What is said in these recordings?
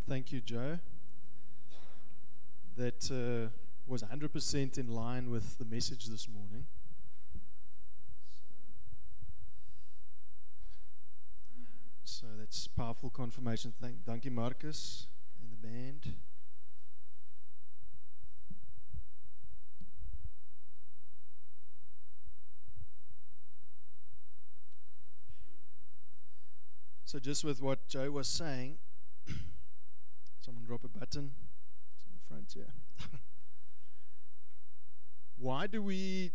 Thank you, Joe. That was 100% in line with the message this morning. So that's powerful confirmation. Thank you, Marcus and the band. So just with what Joe was saying, someone drop a button. It's in the front here. Why do we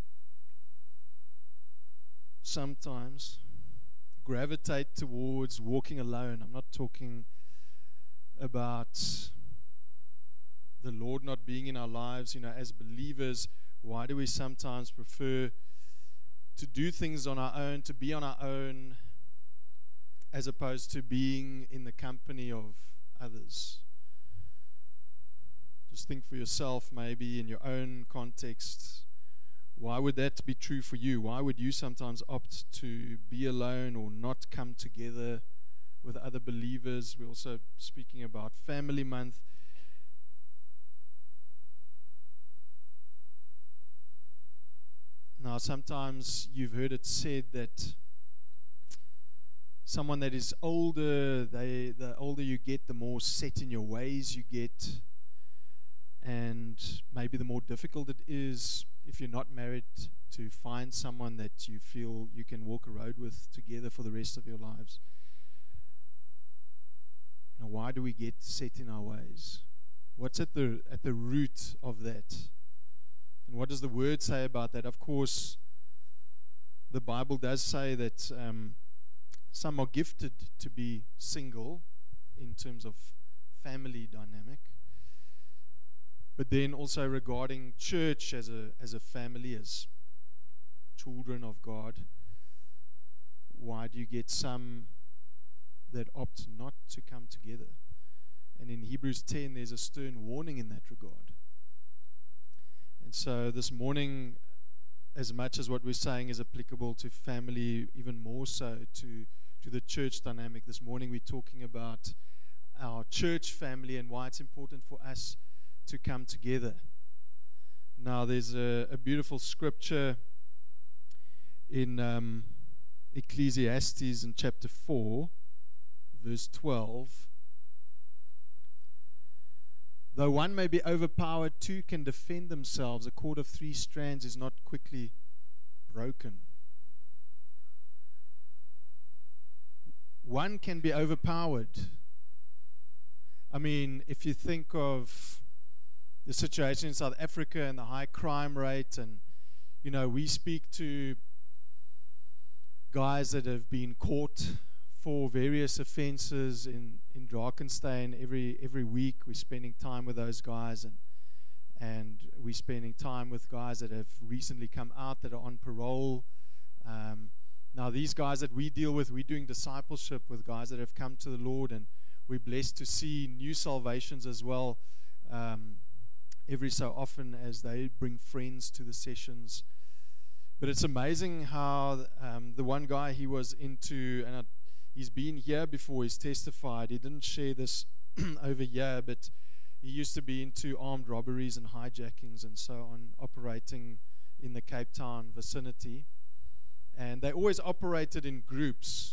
sometimes gravitate towards walking alone? I'm not talking about the Lord not being in our lives, as believers. Why do we sometimes prefer to do things on our own, to be on our own, as opposed to being in the company of others? Just think for yourself, maybe in your own context. Why would that be true for you? Why would you sometimes opt to be alone or not come together with other believers? We're also speaking about Family Month. Now, sometimes you've heard it said that someone that is older, the older you get, the more set in your ways you get. And maybe the more difficult it is, if you're not married, to find someone that you feel you can walk a road with together for the rest of your lives. Why do we get set in our ways? What's at the root of that? And what does the Word say about that? Of course, the Bible does say that some are gifted to be single in terms of family dynamic. But then also regarding church as a family, as children of God, why do you get some that opt not to come together? And in Hebrews 10, there's a stern warning in that regard. And so this morning, as much as what we're saying is applicable to family, even more so to the church dynamic, this morning we're talking about our church family and why it's important for us to come together. Now, there's a beautiful scripture in Ecclesiastes in chapter 4, verse 12. Though one may be overpowered, two can defend themselves. A cord of 3 strands is not quickly broken. One can be overpowered. I mean, if you think of the situation in South Africa and the high crime rate, and we speak to guys that have been caught for various offenses in Drakensberg. Every week we're spending time with those guys, and we're spending time with guys that have recently come out that are on parole. Now these guys that we deal with, we're doing discipleship with guys that have come to the Lord, and we're blessed to see new salvations as well. Every so often as they bring friends to the sessions. But it's amazing how the one guy he was into, and he's been here before, he's testified. He didn't share this over here, but he used to be into armed robberies and hijackings and so on, operating in the Cape Town vicinity. And they always operated in groups.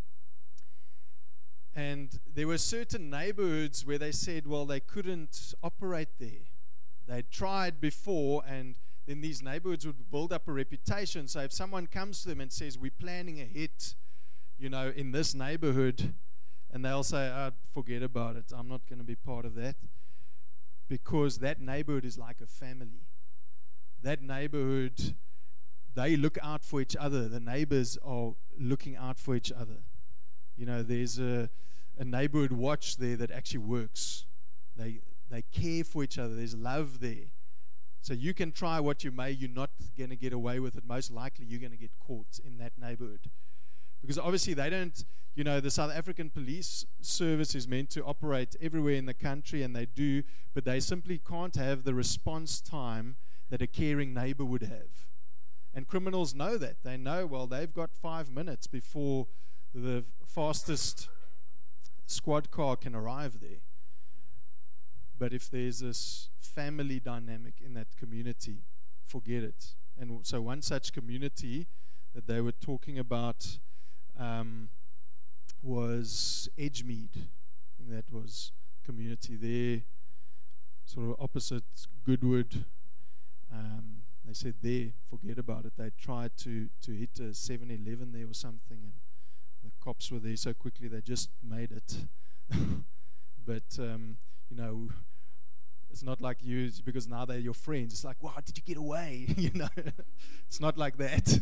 And there were certain neighborhoods where they said, well, they couldn't operate there. They'd tried before, and then these neighborhoods would build up a reputation. So if someone comes to them and says, we're planning a hit, in this neighborhood, and they'll say, forget about it. I'm not going to be part of that. Because that neighborhood is like a family. That neighborhood, they look out for each other. The neighbors are looking out for each other. There's a neighborhood watch there that actually works. They care for each other. There's love there. So you can try what you may, you're not going to get away with it. Most likely you're going to get caught in that neighborhood. Because obviously they don't, the South African police service is meant to operate everywhere in the country, and they do, but they simply can't have the response time that a caring neighbor would have. And criminals know that. They know, well, they've got 5 minutes before the fastest squad car can arrive there. But if there's this family dynamic in that community, forget it. And so one such community that they were talking about was Edgemead. I think that was community there, sort of opposite Goodwood. They said there, forget about it. They tried to hit a 7-Eleven there or something, and the cops were there so quickly they just made it. But, it's not like you, because now they're your friends. It's like, wow, did you get away? It's not like that.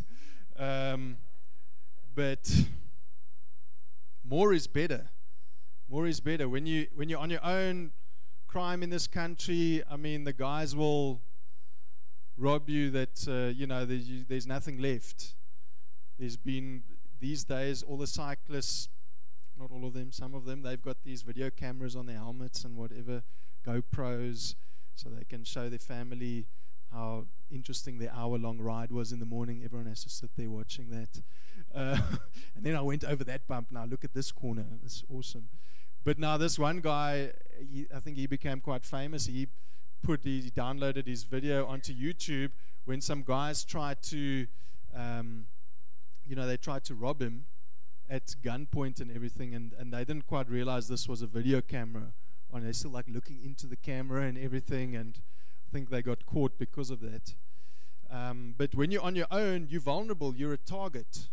But more is better. More is better. When you're on your own, crime in this country, I mean, the guys will rob you that, there's nothing left. There's been, these days, all the cyclists, not all of them, some of them, they've got these video cameras on their helmets and whatever, GoPros, so they can show their family how interesting their hour-long ride was in the morning. Everyone has to sit there watching that. And then I went over that bump. Now look at this corner. It's awesome. But now this one guy, I think he became quite famous. He downloaded his video onto YouTube when some guys tried to, they tried to rob him at gunpoint and everything, and they didn't quite realize this was a video camera. And they're still like looking into the camera and everything, and I think they got caught because of that. But when you're on your own, you're vulnerable. You're a target.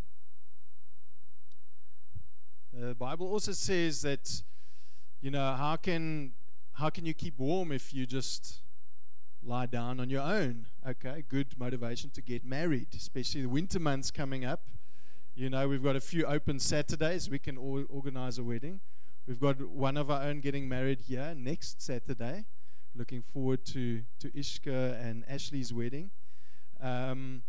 The Bible also says that, how can you keep warm if you just lie down on your own? Okay, good motivation to get married, especially the winter months coming up. We've got a few open Saturdays. We can organize a wedding. We've got one of our own getting married here next Saturday. Looking forward to Ishka and Ashley's wedding. And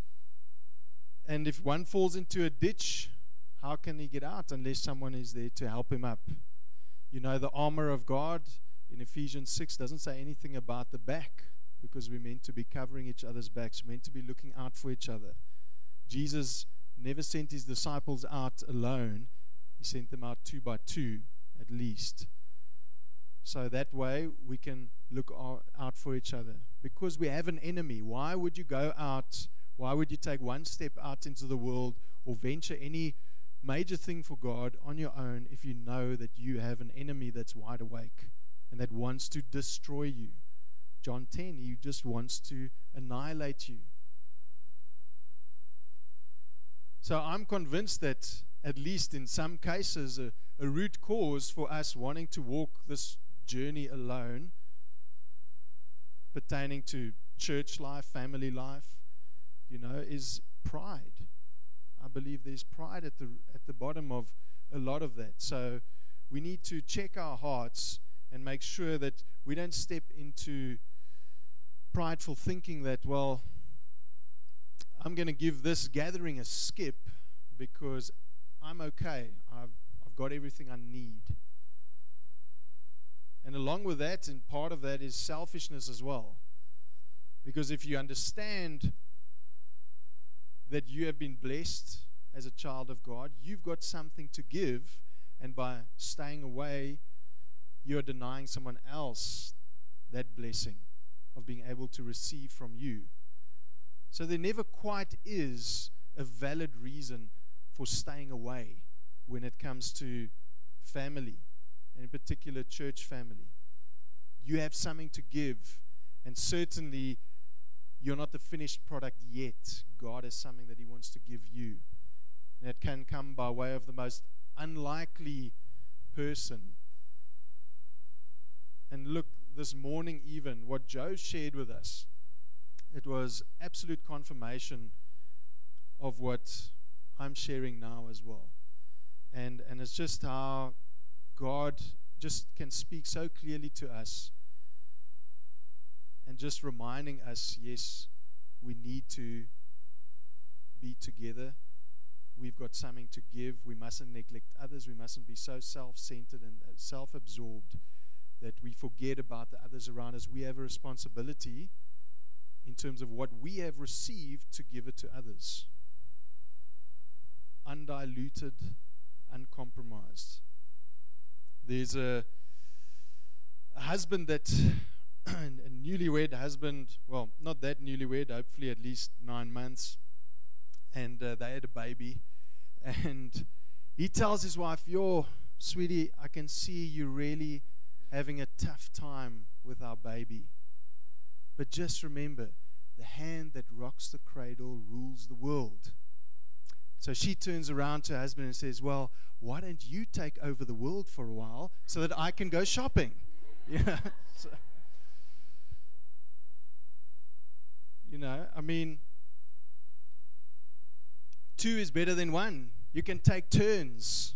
if one falls into a ditch, how can he get out unless someone is there to help him up? The armor of God in Ephesians 6 doesn't say anything about the back, because we're meant to be covering each other's backs. We're meant to be looking out for each other. Jesus never sent his disciples out alone. He sent them out 2 by 2 at least. So that way we can look out for each other. Because we have an enemy. Why would you go out? Why would you take one step out into the world or venture any major thing for God on your own if you know that you have an enemy that's wide awake and that wants to destroy you? John 10, he just wants to annihilate you. So I'm convinced that at least in some cases, a root cause for us wanting to walk this journey alone, pertaining to church life, family life, is pride. I believe there's pride at the bottom of a lot of that. So we need to check our hearts and make sure that we don't step into prideful thinking that, well, I'm going to give this gathering a skip because I'm okay. I've got everything I need. And along with that, and part of that is selfishness as well. Because if you understand that you have been blessed as a child of God, you've got something to give, and by staying away, you're denying someone else that blessing of being able to receive from you. So there never quite is a valid reason for staying away when it comes to family, and in particular church family. You have something to give, and certainly you're not the finished product yet. God has something that he wants to give you. And it can come by way of the most unlikely person. And look, this morning even, what Joe shared with us, it was absolute confirmation of what I'm sharing now as well. And it's just how God just can speak so clearly to us, and just reminding us, yes, we need to be together. We've got something to give. We mustn't neglect others. We mustn't be so self-centered and self-absorbed that we forget about the others around us. We have a responsibility in terms of what we have received to give it to others. Undiluted, uncompromised. There's a husband that, a newlywed husband, well, not that newlywed, hopefully at least 9 months, and they had a baby, and he tells his wife, "Yo, sweetie, I can see you really having a tough time with our baby. But just remember, the hand that rocks the cradle rules the world." So she turns around to her husband and says, "Well, why don't you take over the world for a while so that I can go shopping?" Yeah. So, I mean, 2 is better than 1. You can take turns.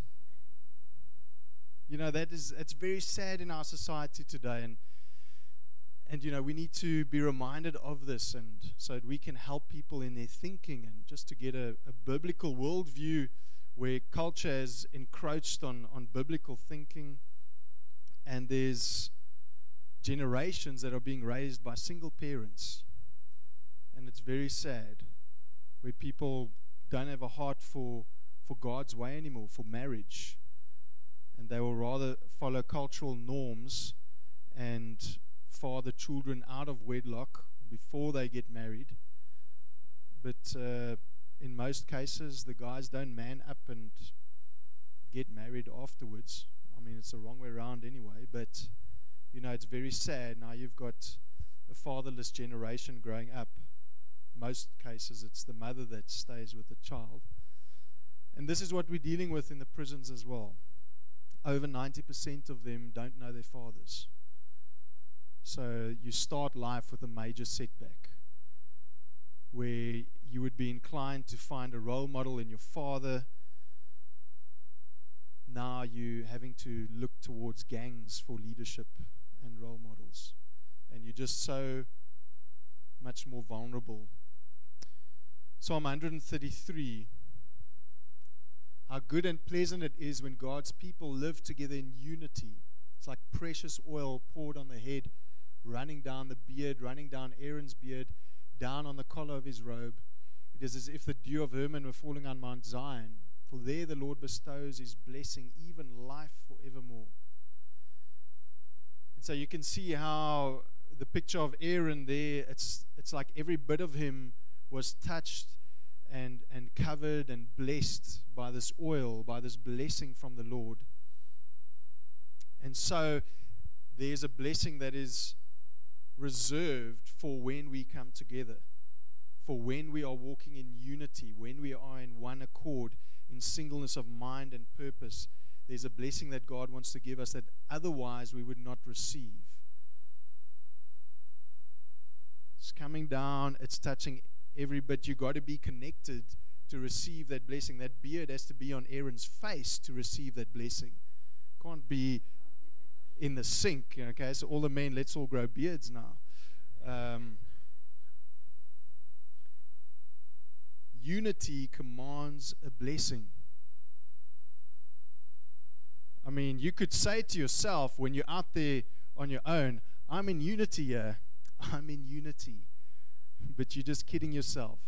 It's very sad in our society today, and we need to be reminded of this, and so that we can help people in their thinking, and just to get a biblical worldview where culture has encroached on biblical thinking, and there's generations that are being raised by single parents, and it's very sad, where people don't have a heart for God's way anymore, for marriage, and they will rather follow cultural norms and father children out of wedlock before they get married. But in most cases, the guys don't man up and get married afterwards. I mean, it's the wrong way around anyway, but it's very sad. Now you've got a fatherless generation growing up. Most cases, it's the mother that stays with the child. And this is what we're dealing with in the prisons as well. Over 90% of them don't know their fathers. So you start life with a major setback, where you would be inclined to find a role model in your father. Now you're having to look towards gangs for leadership and role models. And you're just so much more vulnerable. Psalm 133. How good and pleasant it is when God's people live together in unity. It's like precious oil poured on the head, running down the beard, running down Aaron's beard, down on the collar of his robe. It is as if the dew of Hermon were falling on Mount Zion, for there the Lord bestows his blessing, even life forevermore. And so you can see how the picture of Aaron there, it's like every bit of him was touched and covered and blessed by this oil, by this blessing from the Lord. And so there's a blessing that is reserved for when we come together, for when we are walking in unity, when we are in one accord, in singleness of mind and purpose. There's a blessing that God wants to give us that otherwise we would not receive. It's coming down, it's touching every bit. You've got to be connected to receive that blessing. That beard has to be on Aaron's face to receive that blessing. Can't be in the sink. Okay, so all the men, let's all grow beards now. Unity commands a blessing. I mean, you could say to yourself when you're out there on your own, "I'm in unity here. I'm in unity." But you're just kidding yourself.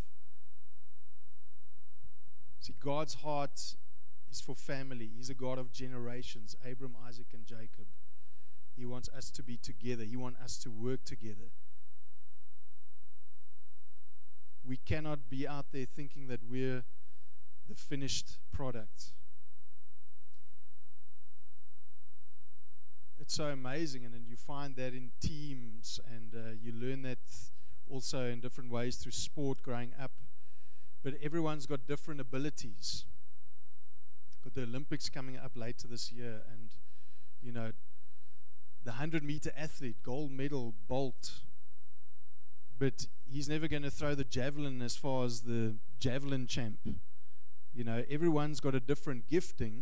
See, God's heart is for family. He's a God of generations, Abram, Isaac, and Jacob. He wants us to be together. He wants us to work together. We cannot be out there thinking that we're the finished product. It's so amazing, and you find that in teams, and you learn that also in different ways through sport growing up. But everyone's got different abilities. Got the Olympics coming up later this year, and the 100-meter athlete, gold medal, Bolt, but he's never going to throw the javelin as far as the javelin champ. Everyone's got a different gifting,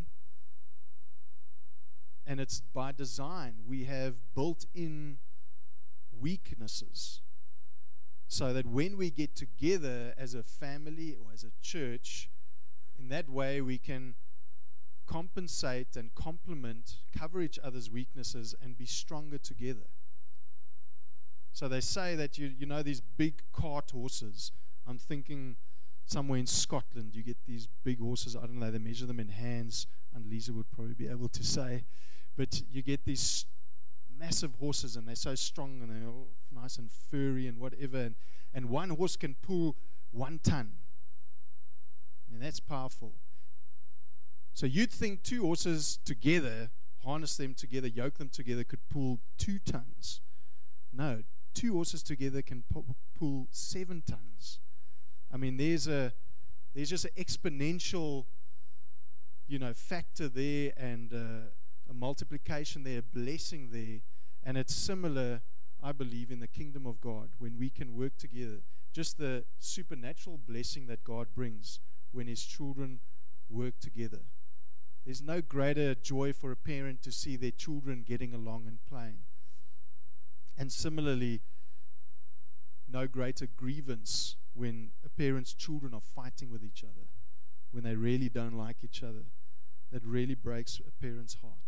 and it's by design. We have built-in weaknesses, so that when we get together as a family or as a church, in that way we can compensate and complement, cover each other's weaknesses, and be stronger together. So they say that these big cart horses. I'm thinking somewhere in Scotland you get these big horses. I don't know, they measure them in hands, and Lisa would probably be able to say. But you get these massive horses, and they're so strong, and they're all nice and furry and whatever. And one horse can pull 1 ton. I mean, that's powerful. So you'd think 2 horses together, harness them together, yoke them together, could pull 2 tons. No, 2 horses together can pull 7 tons. I mean, there's just an exponential, factor there, and a multiplication there, a blessing there. And it's similar, I believe, in the kingdom of God when we can work together. Just the supernatural blessing that God brings when His children work together. There's no greater joy for a parent to see their children getting along and playing. And similarly, no greater grievance when a parent's children are fighting with each other, when they really don't like each other. That really breaks a parent's heart.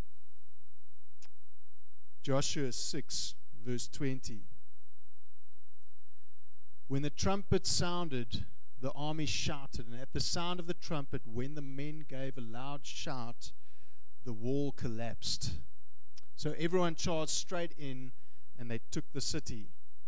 Joshua 6, verse 20. When the trumpet sounded, the army shouted, and at the sound of the trumpet, when the men gave a loud shout, the wall collapsed. So everyone charged straight in, and they took the city.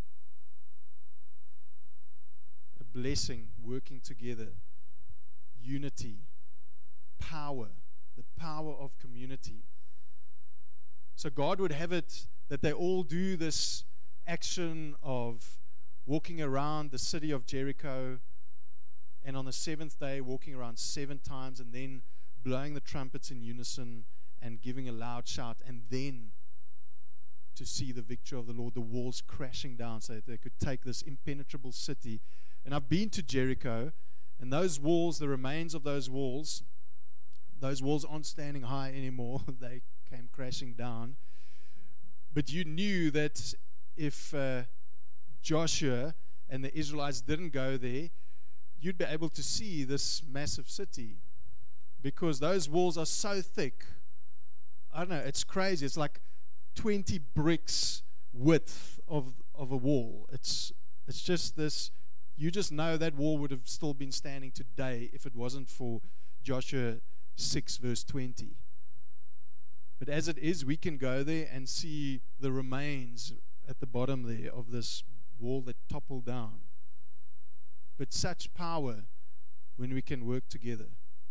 A blessing, working together, unity, power, the power of community. So God would have it that they all do this action of walking around the city of Jericho, and on the 7th day walking around 7 times, and then blowing the trumpets in unison and giving a loud shout, and then to see the victory of the Lord, the walls crashing down so that they could take this impenetrable city. And I've been to Jericho, and those walls, the remains of those walls aren't standing high anymore. They came crashing down. But you knew that if Joshua and the Israelites didn't go there, you'd be able to see this massive city, because those walls are so thick. I don't know, it's crazy. It's like 20 bricks width of a wall. It's just this. You just know that wall would have still been standing today if it wasn't for Joshua 6 verse 20. But as it is, we can go there and see the remains at the bottom there of this wall that toppled down. But such power when we can work together.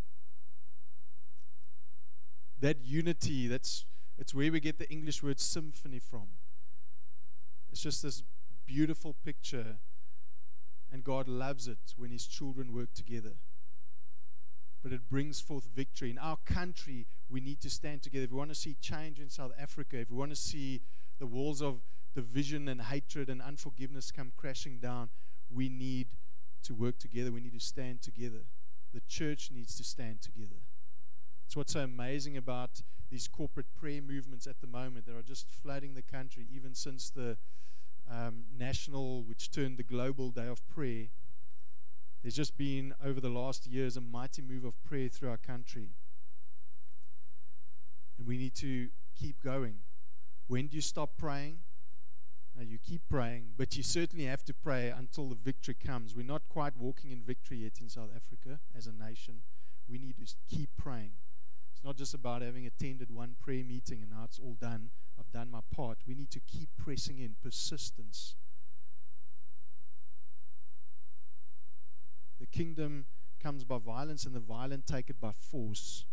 That unity, it's where we get the English word symphony from. It's just this beautiful picture, and God loves it when His children work together. But it brings forth victory. In our country, we need to stand together. If we want to see change in South Africa, if we want to see the walls of division and hatred and unforgiveness come crashing down, we need to work together. We need to stand together. The church needs to stand together. It's what's so amazing about these corporate prayer movements at the moment that are just flooding the country, even since the national, which turned the global day of prayer. There's just been, over the last years, a mighty move of prayer through our country. And we need to keep going. When do you stop praying? No, you keep praying, but you certainly have to pray until the victory comes. We're not quite walking in victory yet in South Africa as a nation. We need to keep praying. It's not just about having attended one prayer meeting and now it's all done. I've done my part. We need to keep pressing in, persistence. The kingdom comes by violence, and the violent take it by force.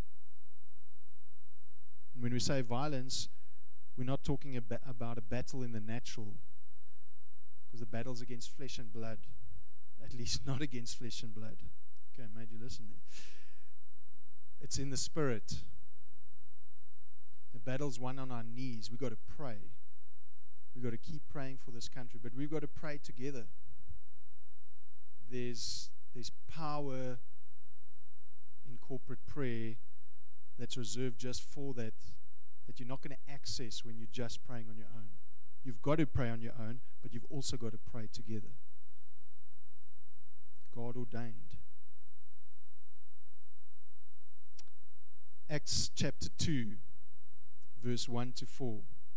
And when we say violence, we're not talking about a battle in the natural, because the battle's against flesh and blood. At least not against flesh and blood. Okay, I made you listen there. It's in the spirit. The battle's won on our knees. We've got to pray. We've got to keep praying for this country, but we've got to pray together. There's power in corporate prayer that's reserved just for that you're not going to access when you're just praying on your own. You've got to pray on your own, but you've also got to pray together. God ordained. Acts chapter 2, verse 1 to 4.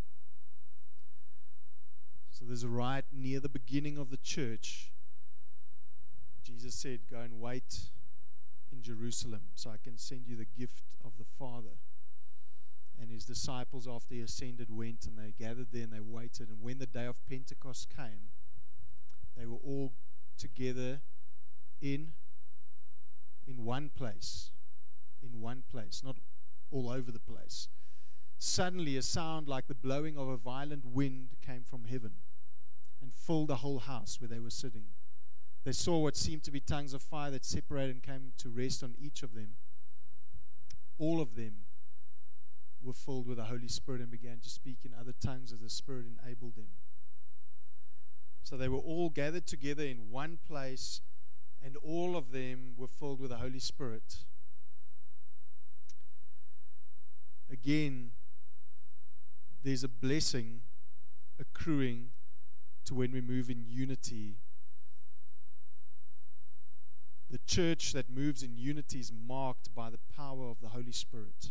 So there's a right near the beginning of the church. Jesus said, go and wait in Jerusalem so I can send you the gift of the Father. And his disciples, after he ascended, went and they gathered there and they waited. And when the day of Pentecost came, they were all together in one place. In one place, not all over the place. Suddenly a sound like the blowing of a violent wind came from heaven and filled the whole house where they were sitting. They saw what seemed to be tongues of fire that separated and came to rest on each of them. All of them were filled with the Holy Spirit and began to speak in other tongues as the Spirit enabled them. So they were all gathered together in one place, and all of them were filled with the Holy Spirit. Again, there's a blessing accruing to when we move in unity. The church that moves in unity is marked by the power of the Holy Spirit.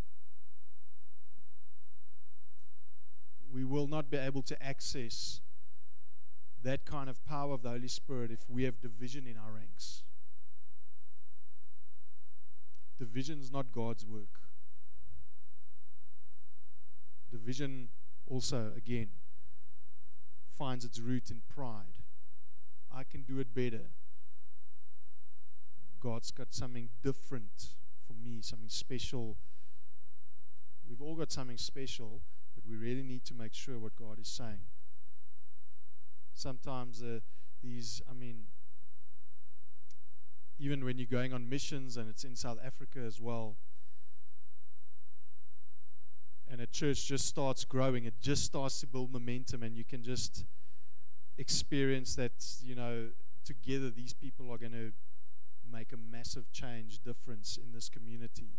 We will not be able to access that kind of power of the Holy Spirit if we have division in our ranks. Division is not God's work. Division also, again, finds its root in pride. I can do it better. God's got something different for me, something special. We've all got something special, but we really need to make sure what God is saying. Sometimes even when you're going on missions, and it's in South Africa as well, and a church just starts growing, it just starts to build momentum, and you can just experience that, together these people are going to make a massive change, difference in this community.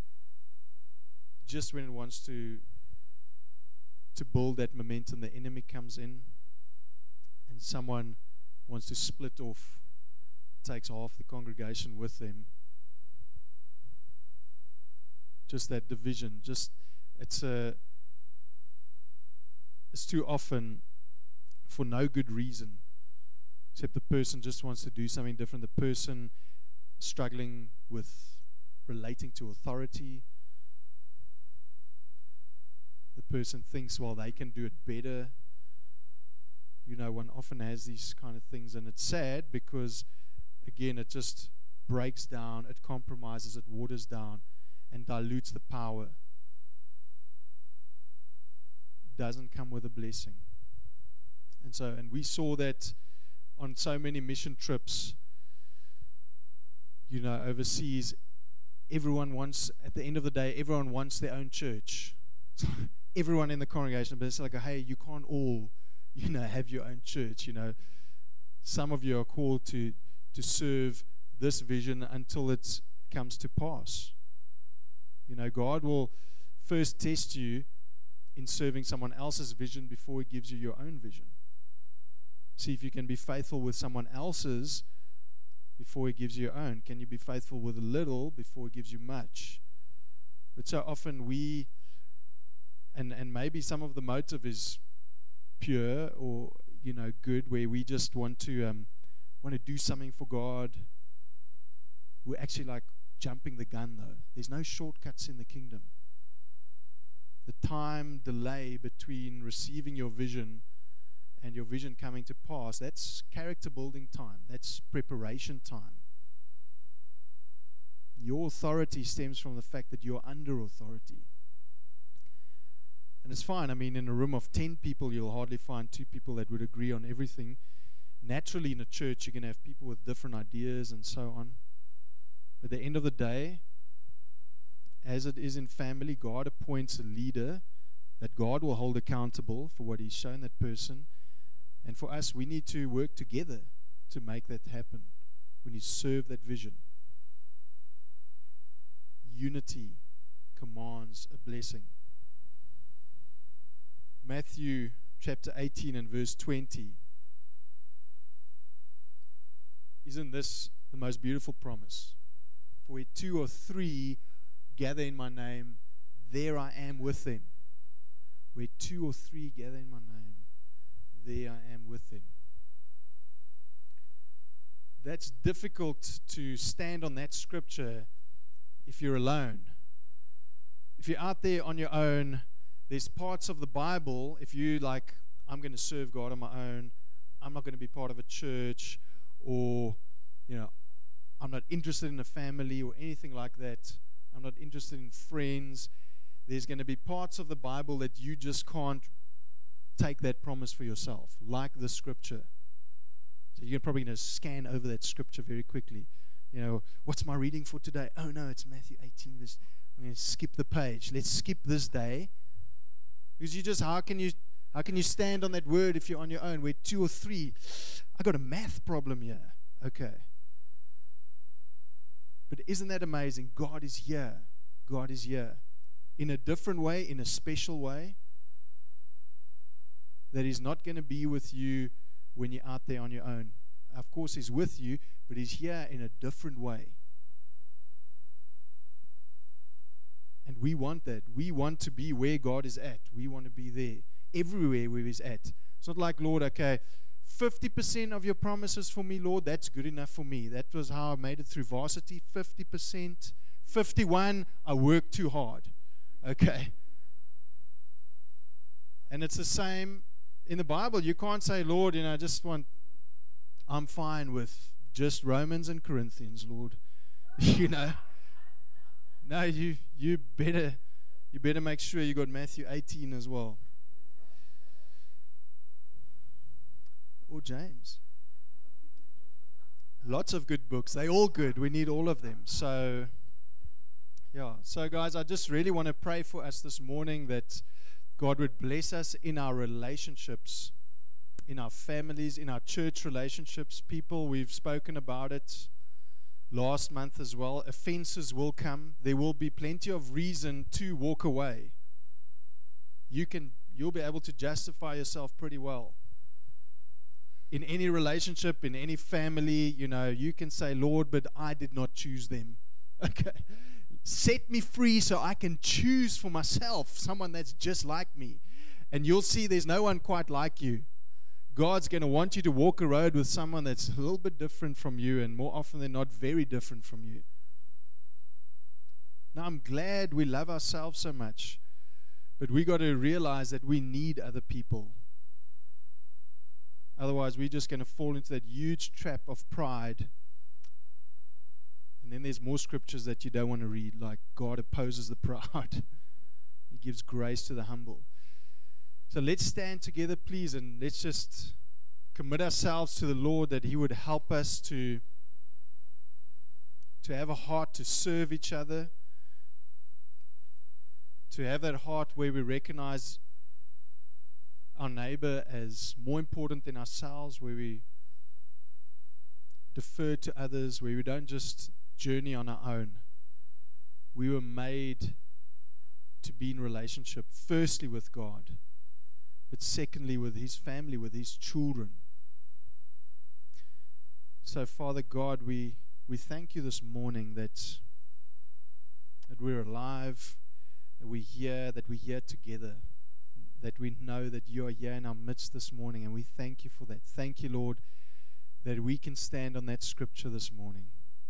Just when it wants to build that momentum, the enemy comes in, and someone wants to split off, takes half the congregation with them. Just that division, it's too often for no good reason, except the person just wants to do something different. The person struggling with relating to authority. The person thinks, well, they can do it better. One often has these kind of things, and it's sad because, again, it just breaks down, it compromises, it waters down, and dilutes the power. Doesn't come with a blessing. And we saw that on so many mission trips, overseas. Everyone wants, at the end of the day, everyone wants their own church. Everyone in the congregation, but it's like, hey, you can't all, have your own church. Some of you are called to serve this vision until it comes to pass. God will first test you in serving someone else's vision before He gives you your own vision. See if you can be faithful with someone else's before He gives you your own. Can you be faithful with a little before He gives you much? But so often we, and maybe some of the motive is pure or good, where we just want to do something for God. We're actually like jumping the gun, though. There's no shortcuts in the kingdom. The time delay between receiving your vision and your vision coming to pass, that's character building time. That's preparation time. Your authority stems from the fact that you're under authority. And it's fine. In a room of 10 people, you'll hardly find 2 people that would agree on everything. Naturally, in a church, you're going to have people with different ideas and so on. But at the end of the day, as it is in family, God appoints a leader that God will hold accountable for what He's shown that person. And for us, we need to work together to make that happen. We need to serve that vision. Unity commands a blessing. Matthew chapter 18 and verse 20. Isn't this the most beautiful promise? For where 2 or 3 gather in my name, there I am with them. Where 2 or 3 gather in my name, there I am with them. That's difficult to stand on that scripture if you're alone. if you're out there on your own, there's parts of the Bible, if you like, I'm going to serve God on my own, I'm not going to be part of a church, or, I'm not interested in a family or anything like that. I'm not interested in friends. There's going to be parts of the Bible that you just can't take that promise for yourself, like the scripture. So you're probably going to scan over that scripture very quickly. What's my reading for today? Oh no, it's Matthew 18. I'm going to skip the page. Let's skip this day. Because how can you stand on that word if you're on your own? Where 2 or 3, I got a math problem here. Okay. But isn't that amazing? God is here. God is here. In a different way, in a special way. That He's not going to be with you when you're out there on your own. Of course, He's with you, but He's here in a different way. And we want that. We want to be where God is at. We want to be there. Everywhere where He's at. It's not like, Lord, okay, 50% of your promises for me, Lord, that's good enough for me. That was how I made it through varsity. 50%. 51, I worked too hard. Okay. And it's the same in the Bible. You can't say, Lord, I'm fine with just Romans and Corinthians, Lord. No, you better make sure you got Matthew 18 as well. Or James. Lots of good books. They're all good. We need all of them. So guys, I just really want to pray for us this morning that God would bless us in our relationships, in our families, in our church relationships. People, we've spoken about it last month as well. Offenses will come. There will be plenty of reason to walk away. You'll be able to justify yourself pretty well. In any relationship, in any family, you can say, Lord, but I did not choose them. Okay. Set me free so I can choose for myself someone that's just like me. And you'll see there's no one quite like you. God's going to want you to walk a road with someone that's a little bit different from you, and more often than not, very different from you. Now, I'm glad we love ourselves so much, but we got to realize that we need other people. Otherwise, we're just going to fall into that huge trap of pride. And then there's more scriptures that you don't want to read, like God opposes the proud. He gives grace to the humble. So let's stand together, please, and let's just commit ourselves to the Lord, that He would help us to have a heart to serve each other, to have that heart where we recognize our neighbor as more important than ourselves, where we defer to others, where we don't just journey on our own. We were made to be in relationship, firstly with God, but secondly with His family, with His children. So, Father God, we thank You this morning that we're alive, that we're here together, that we know that You are here in our midst this morning, and we thank You for that. Thank You, Lord, that we can stand on that scripture this morning.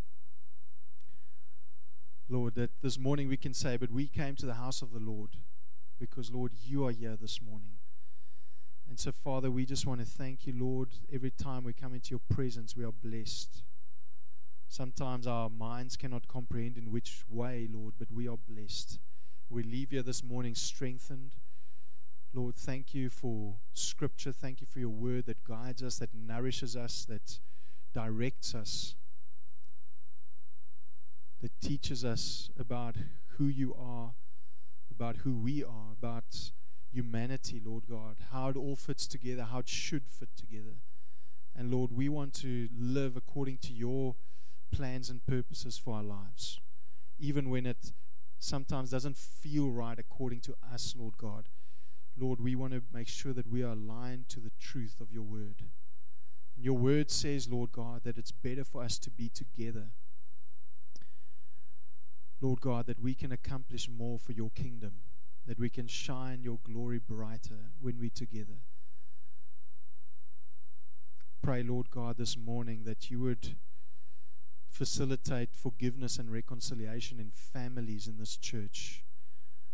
Lord, that this morning we can say, but we came to the house of the Lord because, Lord, You are here this morning. And so, Father, we just want to thank You, Lord. Every time we come into Your presence, we are blessed. Sometimes our minds cannot comprehend in which way, Lord, but we are blessed. We leave here this morning strengthened. Lord, thank You for scripture. Thank You for Your word that guides us, that nourishes us, that directs us, that teaches us about who You are, about who we are, about humanity, Lord God, how it all fits together, how it should fit together. And Lord, we want to live according to Your plans and purposes for our lives, even when it sometimes doesn't feel right according to us, Lord God. Lord, we want to make sure that we are aligned to the truth of Your word. And Your word says, Lord God, that it's better for us to be together. Lord God, that we can accomplish more for Your kingdom, that we can shine Your glory brighter when we're together. Pray, Lord God, this morning that You would facilitate forgiveness and reconciliation in families in this church.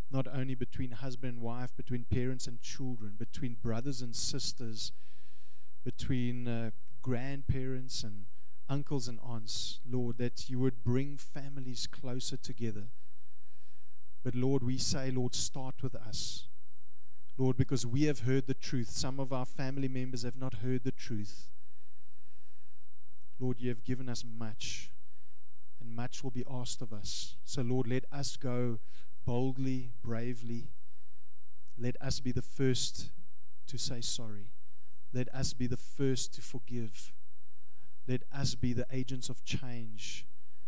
not only between husband and wife, between parents and children, between brothers and sisters, between grandparents and uncles and aunts, Lord, that you would bring families closer together. But Lord, we say, Lord, start with us. Lord, because we have heard the truth. Some of our family members have not heard the truth. Lord, you have given us much, and much will be asked of us. So Lord, let us go boldly, bravely. Let us be the first to say sorry. Let us be the first to forgive. Let us be the agents of change.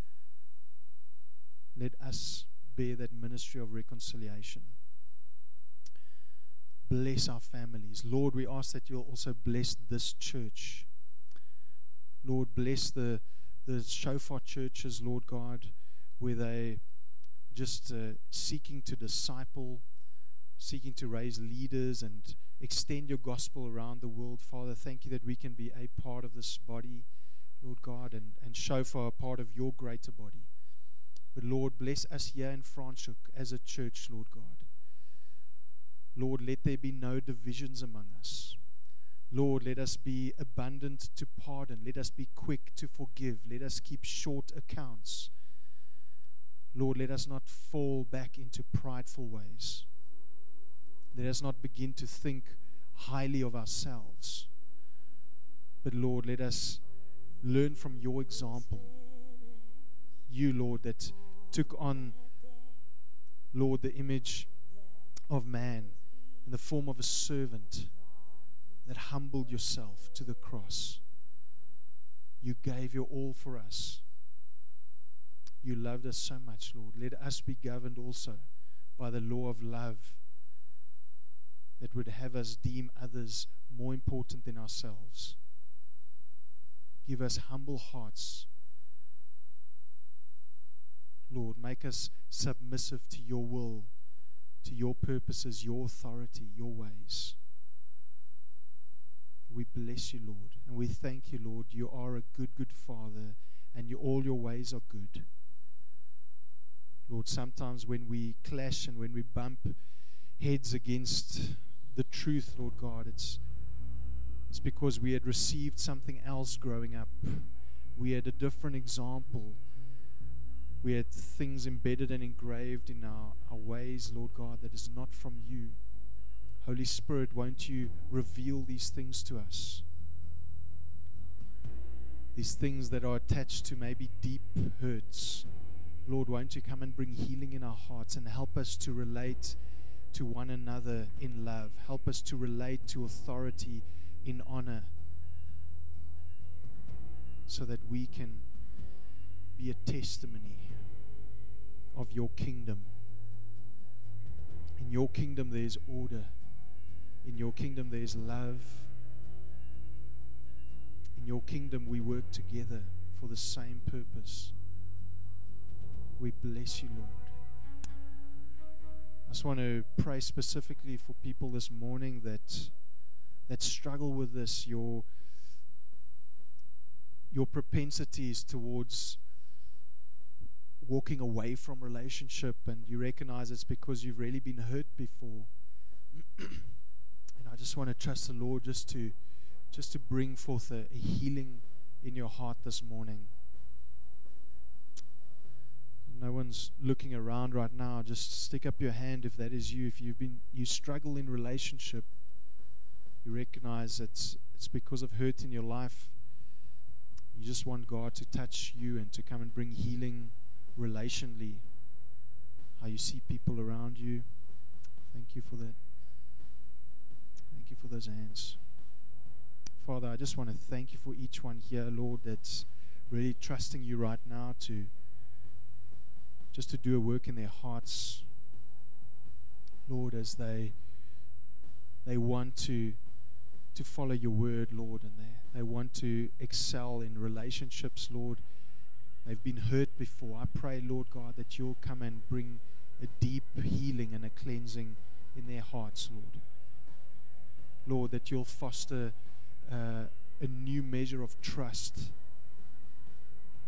Let us bear that ministry of reconciliation. Bless our families. Lord, we ask that you'll also bless this church. Lord, bless the shofar churches, Lord God, where they just seeking to disciple, seeking to raise leaders and extend your gospel around the world. Father, thank you that we can be a part of this body, Lord God, and shofar a part of your greater body. But Lord, bless us here in Franschhoek as a church, Lord God. Lord, let there be no divisions among us. Lord, let us be abundant to pardon. Let us be quick to forgive. Let us keep short accounts. Lord, let us not fall back into prideful ways. Let us not begin to think highly of ourselves. But Lord, let us learn from your example. You, Lord, that took on, Lord, the image of man in the form of a servant, that humbled yourself to the cross. You gave your all for us. You loved us so much, Lord. Let us be governed also by the law of love that would have us deem others more important than ourselves. Give us humble hearts. Lord, make us submissive to your will, to your purposes, your authority, your ways. We bless you, Lord, and we thank you, Lord. You are a good, good Father, and all your ways are good. Lord, sometimes when we clash and when we bump heads against the truth, Lord God, it's because we had received something else growing up. We had a different example. We had things embedded and engraved in our ways, Lord God, that is not from you. Holy Spirit, won't you reveal these things to us? These things that are attached to maybe deep hurts. Lord, won't you come and bring healing in our hearts and help us to relate to one another in love. Help us to relate to authority in honor, so that we can be a testimony of your kingdom. In your kingdom there is order. In your kingdom there is love. In your kingdom we work together for the same purpose. We bless you, Lord. I just want to pray specifically for people this morning that struggle with this. Your propensities towards walking away from relationship, and you recognize it's because you've really been hurt before. And I just want to trust the Lord just to bring forth a healing in your heart this morning. No one's looking around right now. Just stick up your hand if that is you. If you struggle in relationship, you recognize it's because of hurt in your life. You just want God to touch you and to come and bring healing relationally. How you see people around you. Thank you for that. Thank you for those hands. Father, I just want to thank you for each one here, Lord, that's really trusting you right now to do a work in their hearts, Lord, as they want to follow your word, Lord, and they want to excel in relationships, Lord. They've been hurt before. I pray, Lord God, that you'll come and bring a deep healing and a cleansing in their hearts, Lord. Lord, that you'll foster a new measure of trust.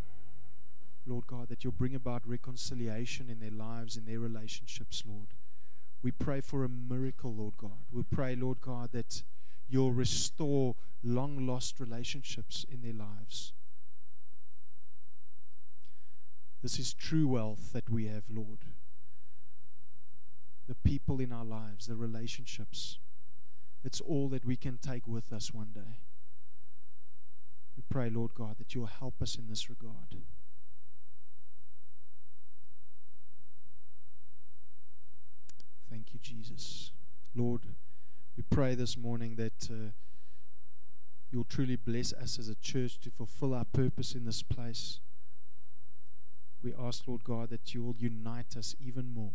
Lord God, that you'll bring about reconciliation in their lives, in their relationships, Lord. We pray for a miracle, Lord God. We pray, Lord God, that you'll restore long-lost relationships in their lives. This is true wealth that we have, Lord. The people in our lives, the relationships. It's all that we can take with us one day. We pray, Lord God, that you'll help us in this regard. Thank you, Jesus. Lord, we pray this morning that you'll truly bless us as a church to fulfill our purpose in this place. We ask, Lord God, that you will unite us even more.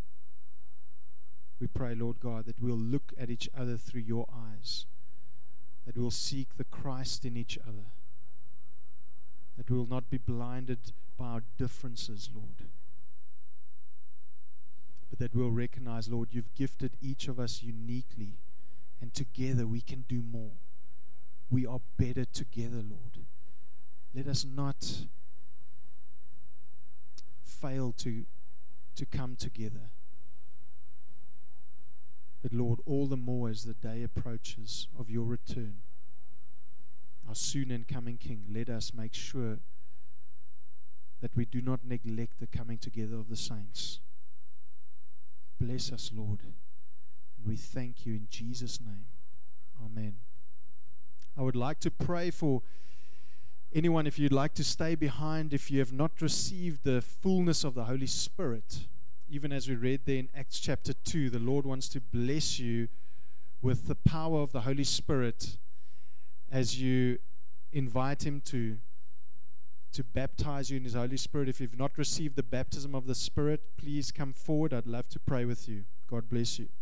We pray, Lord God, that we'll look at each other through your eyes, that we'll seek the Christ in each other, that we'll not be blinded by our differences, Lord, but that we'll recognize, Lord, you've gifted each of us uniquely, and together we can do more. We are better together, Lord. Let us not fail to come together. But Lord, all the more as the day approaches of your return, our soon and coming King, let us make sure that we do not neglect the coming together of the saints. Bless us, Lord, and we thank you in Jesus' name. Amen. I would like to pray for anyone, if you'd like to stay behind, if you have not received the fullness of the Holy Spirit. Even as we read there in Acts chapter 2, the Lord wants to bless you with the power of the Holy Spirit as you invite Him to baptize you in His Holy Spirit. If you've not received the baptism of the Spirit, please come forward. I'd love to pray with you. God bless you.